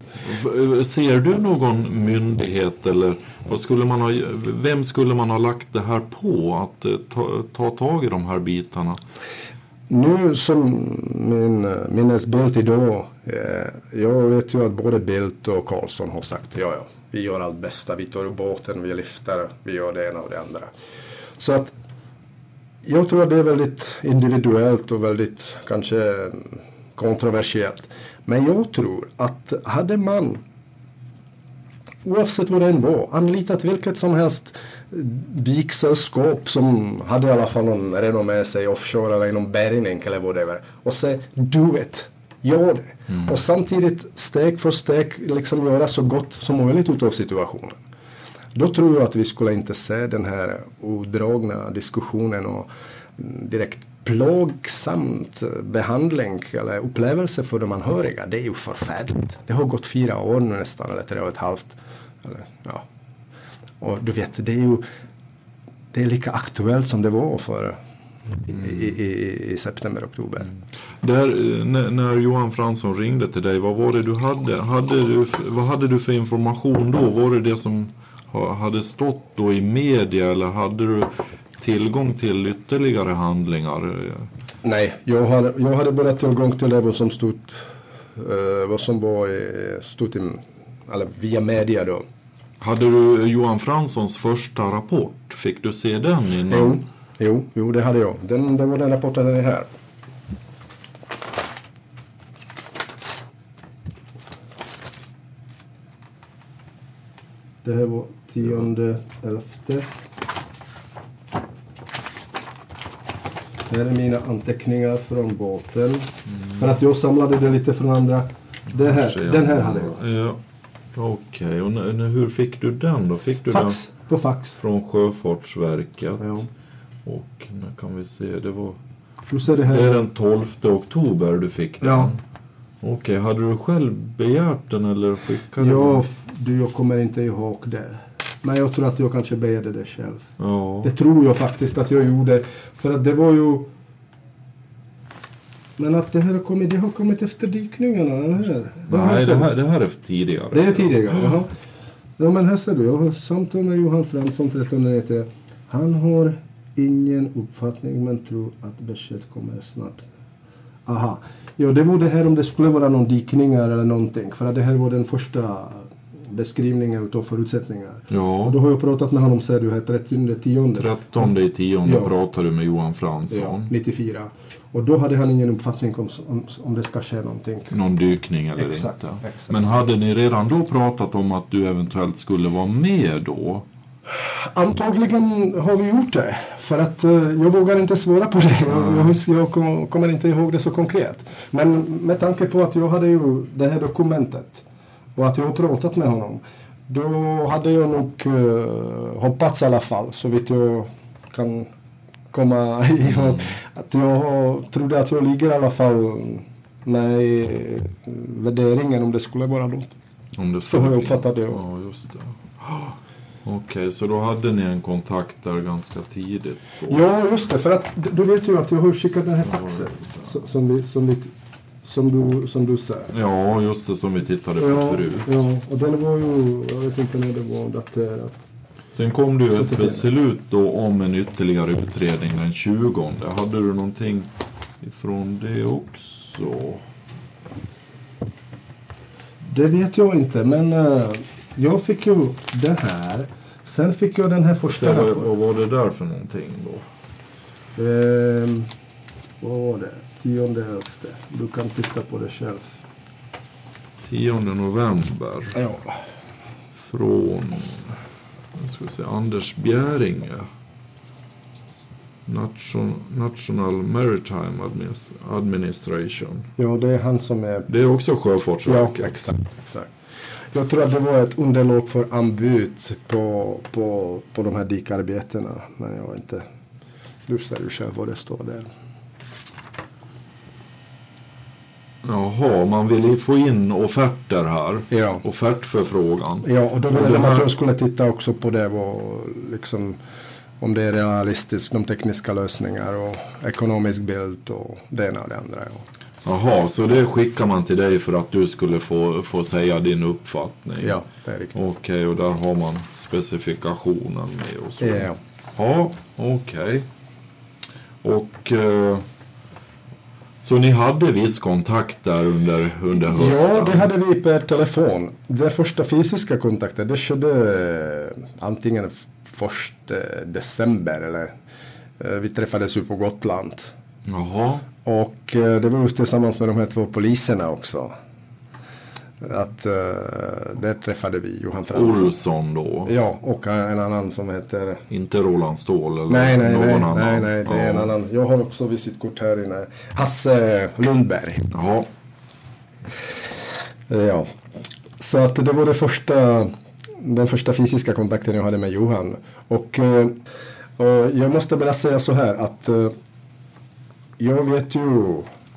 Ser du någon myndighet eller vem skulle man ha lagt det här på att ta tag i de här bitarna? Nu som min minnesbild idag, jag vet ju att både Bildt och Karlsson har sagt ja, vi gör allt bästa, vi tar båten, vi lyfter, vi gör det ena och det andra. Så att jag tror att det är väldigt individuellt och väldigt kanske kontroversiellt. Men jag tror att hade man, oavsett vad det än var, anlitat vilket som helst dyksällskap som hade i alla fall någon redan med sig offshore eller inom bärgning eller whatever, och säga do it, gör det. Och samtidigt steg för steg liksom göra så gott som möjligt utav situationen. Då tror jag att vi skulle inte se den här odragna diskussionen och direkt plågsamt behandling eller upplevelse för de anhöriga. Det är ju förfärligt. Det har gått 4 år nu nästan, eller 3,5. Eller, ja. Och du vet, det är lika aktuellt som det var för i september, oktober. Där, när Johan Fransson ringde till dig, vad var det du hade? Vad hade du för information då? Var det som hade stått då i media, eller hade du tillgång till ytterligare handlingar? Nej, jag hade bara tillgång till det som stod eller via media då. Hade du Johan Franssons första rapport? Fick du se den innan? Jo, det hade jag. Det var den rapporten är här. Det här var 10/11. Här är mina anteckningar från båten. För att jag samlade det lite från andra. Den här hade jag. Ja. Okej, och hur fick du den då? Fick du fax, den på fax. Från Sjöfartsverket? Ja. Och när kan vi se, det var det är den 12 oktober du fick den? Ja. Okej, hade du själv begärt den eller skickade den? Jag kommer inte ihåg det. Men jag tror att jag kanske begärde det själv. Ja. Det tror jag faktiskt att jag gjorde. För att det var ju... Men att det har kommit efter dykningarna, eller? Nej, det här är tidigare. Det är tidigare, jaha. Ja, men här ser du, jag har samtal med Johan Fransson 13. Han har ingen uppfattning, men tror att besked kommer snabbt. Aha. Ja, det var det här om det skulle vara någon dykningar eller någonting. För att det här var den första beskrivningen utav förutsättningar. Ja. Och då har jag pratat med honom, säger du här, 13/10 pratade du med Johan Fransson. Ja, 94. Och då hade han ingen uppfattning om det ska ske någonting. Någon dykning eller exakt, inte. Exakt. Men hade ni redan då pratat om att du eventuellt skulle vara med då? Antagligen har vi gjort det. För att jag vågar inte svara på det. Jag kommer inte ihåg det så konkret. Men med tanke på att jag hade ju det här dokumentet. Och att jag har pratat med honom. Då hade jag nog hoppats i alla fall. Så vitt jag kan komma ihåg. Att jag trodde att jag ligger i alla fall med värderingen om det skulle vara något. Så har jag uppfattat det. Ja, just det. Okej, så då hade ni en kontakt där ganska tidigt då. Ja, just det. För att du vet ju att jag har skickat den här faxen. Som du säger. Ja, just det, som vi tittade på förut. Ja, och den var ju, jag vet inte när det var daterat. Sen kom det ju ett beslut då om en ytterligare utredning den 20. Hade du någonting ifrån det också? Det vet jag inte, men jag fick ju den här. Sen fick jag den här första. Vad var det där för någonting då? Vad var det? 10/11. Du kan titta på det själv. 10 november. Ja. Från Anders Bjäringe. National Maritime Administration. Ja, det är han som är... Det är också Sjöfartsverket. Ja, exakt. Jag tror att det var ett underlag för anbud på de här dykarbetena. Men jag inte... Du ser ju själv vad det står där. Jaha, man vill få in offerter här. Ja. Offertförfrågan. Ja, och då ville de att jag skulle titta också på det och liksom om det är realistiskt, de tekniska lösningar och ekonomisk bild och det ena och det andra. Ja. Jaha, så det skickar man till dig för att du skulle få säga din uppfattning? Ja, det är riktigt. Okej, och där har man specifikationen med och så. Ja. Ja, okej. Och så ni hade viss kontakt där under hösten? Ja, det hade vi per telefon. Den första fysiska kontakten, det skedde antingen 1 december eller vi träffades ju på Gotland. Jaha. Och det var just tillsammans med de här 2 poliserna också. Att där träffade vi Johan Fransson. Olsson då? Ja, och en annan som heter... Inte Roland Ståhl eller någon annan? Nej, det är en annan. Jag har också visitkort här inne. Hasse Lundberg. Jaha. Ja. Så att det var den första fysiska kontakten jag hade med Johan. Och jag måste bara säga så här att jag vet ju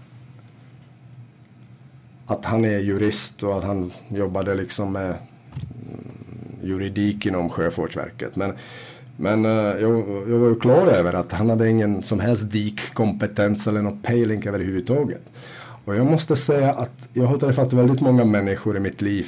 att han är jurist och att han jobbade liksom med juridik inom Sjöfartsverket. Men jag var ju klar över att han hade ingen som helst dikkompetens eller någon pejling överhuvudtaget. Och jag måste säga att jag har träffat väldigt många människor i mitt liv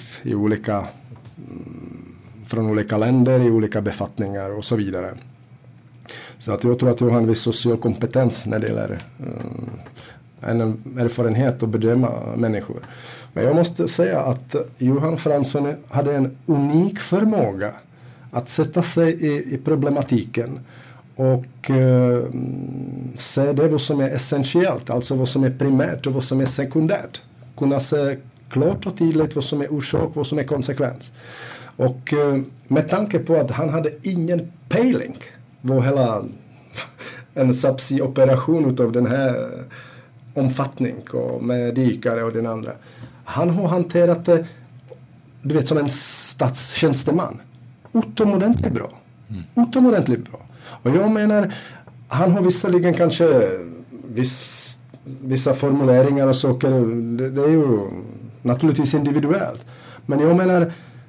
från olika länder, i olika befattningar och så vidare. Så att jag tror att jag har en viss social kompetens när det gäller en erfarenhet att bedöma människor. Men jag måste säga att Johan Fransson hade en unik förmåga att sätta sig i problematiken och se det vad som är essentiellt, alltså vad som är primärt och vad som är sekundärt. Kunna se klart och tydligt vad som är orsak och vad som är konsekvens. Och med tanke på att han hade ingen pejling var hela en subsea-operation utav den här omfattning och med dykare och den andra. Han har hanterat det, du vet, som en statstjänsteman. Utomordentligt bra. Utomordentligt bra. Och jag menar, han har visserligen kanske vissa formuleringar och saker, det är ju naturligtvis individuellt. Men jag menar,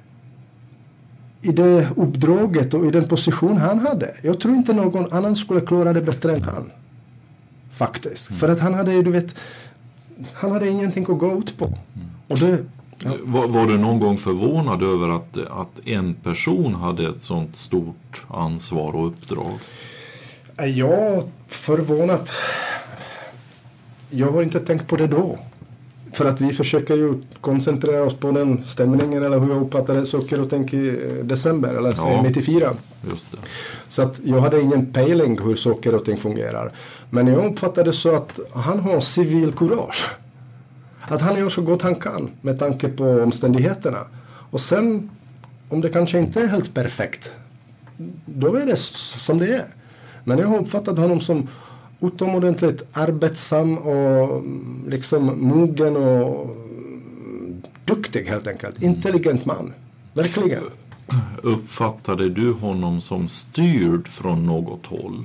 i det uppdraget och i den position han hade, jag tror inte någon annan skulle klara det bättre än han. Faktiskt. För att han hade, du vet, han hade ingenting att gå ut på. Och det, ja. Var du någon gång förvånad över att en person hade ett sånt stort ansvar och uppdrag? Jag förvånad. Jag har inte tänkt på det då. För att vi försöker ju koncentrera oss på den stämningen eller hur jag uppfattade saker och tänk i december eller 94. Just det. Så att jag hade ingen pejling hur saker och ting fungerar. Men jag uppfattade så att han har civil courage. Att han gör så gott han kan med tanke på omständigheterna. Och sen, om det kanske inte är helt perfekt, då är det som det är. Men jag har uppfattat honom som utomordentligt arbetsam och liksom mogen och duktig helt enkelt. Intelligent man. Verkligen. Uppfattade du honom som styrd från något håll?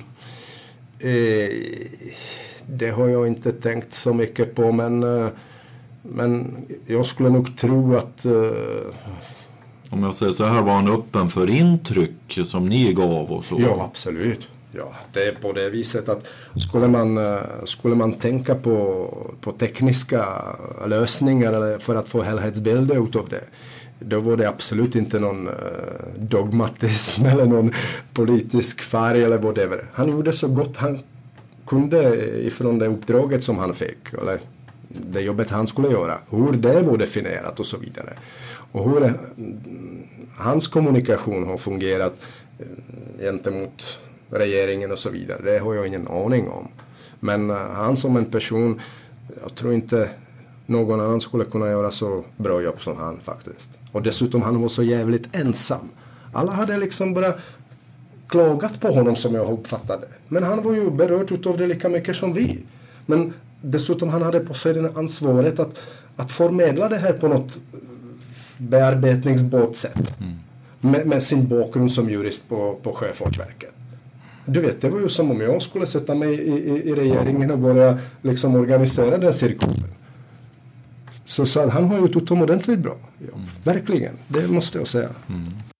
Det har jag inte tänkt så mycket på, men jag skulle nog tro att... Om jag säger så här, var han öppen för intryck som ni gav och så? Ja, absolut. Ja, det är på det viset att skulle man tänka på tekniska lösningar eller för att få helhetsbilder utav det, då var det absolut inte någon dogmatism eller någon politisk färg eller whatever. Han gjorde så gott han kunde ifrån det uppdraget som han fick, eller det jobbet han skulle göra, hur det var definierat och så vidare. Och hur hans kommunikation har fungerat gentemot regeringen och så vidare, det har jag ingen aning om. Men han som en person, jag tror inte någon annan skulle kunna göra så bra jobb som han faktiskt. Och dessutom han var så jävligt ensam. Alla hade liksom bara klagat på honom som jag uppfattade. Men han var ju berörd utav det lika mycket som vi. Men dessutom han hade på sig det ansvaret att förmedla det här på något bearbetningsbart sätt. Med sin bakgrund som jurist på Sjöfartsverket. Du vet, det var ju som om jag skulle sätta mig i regeringen och börja liksom organisera den cirkusen. Så han har ju ett utomordentligt bra jobb. Verkligen, det måste jag säga.